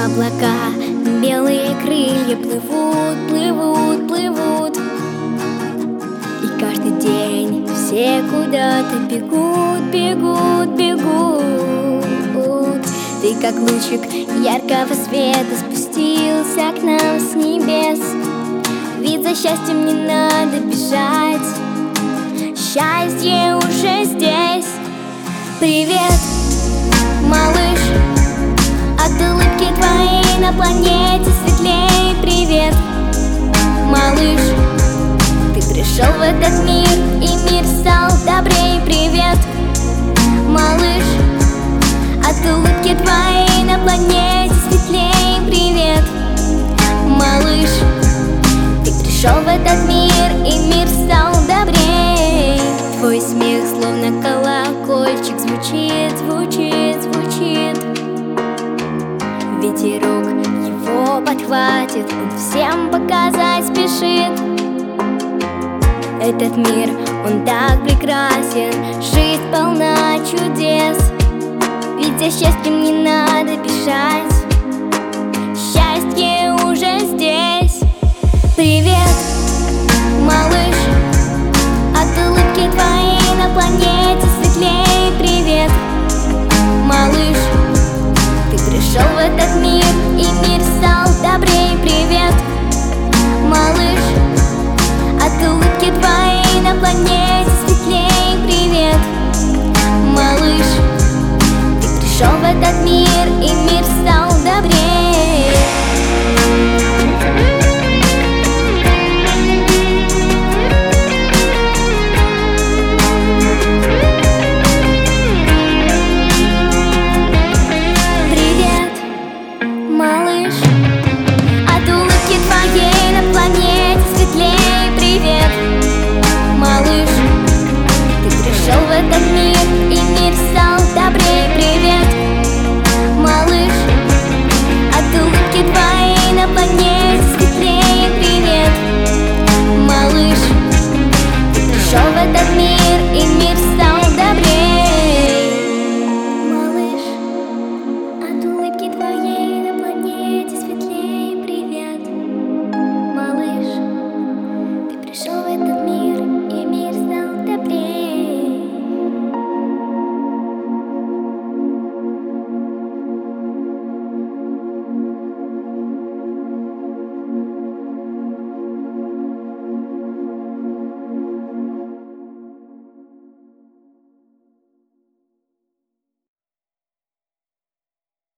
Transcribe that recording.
облака, белые крылья плывут, плывут, плывут. И каждый день все куда-то бегут, бегут, бегут. Ты как лучик яркого света спустился к нам с небес. Ведь за счастьем не надо бежать, счастье уже здесь. Привет, малыш, от улыбки твоей на планете светлей. Привет, малыш, ты пришел в этот мир, и мир стал добрей. Привет, малыш, от улыбки твоей на планете светлей. Привет, малыш, ты пришел в этот мир, и мир стал добрей. Твой смех словно колокольчик звучит, звучит, звучит. Ветерок его подхватит, он всем показать спешит. Этот мир, он так прекрасен, жизнь полна чудес. Ведь за счастьем не надо бежать, счастье уже здесь. Привет, малыш, от улыбки твоей на планете светлей. Привет, малыш, ты пришел в этот мир, и мир стал добрей. Привет, малыш, от улыбки твоей на планете светлей. Привет, малыш, ты пришел в этот мир, и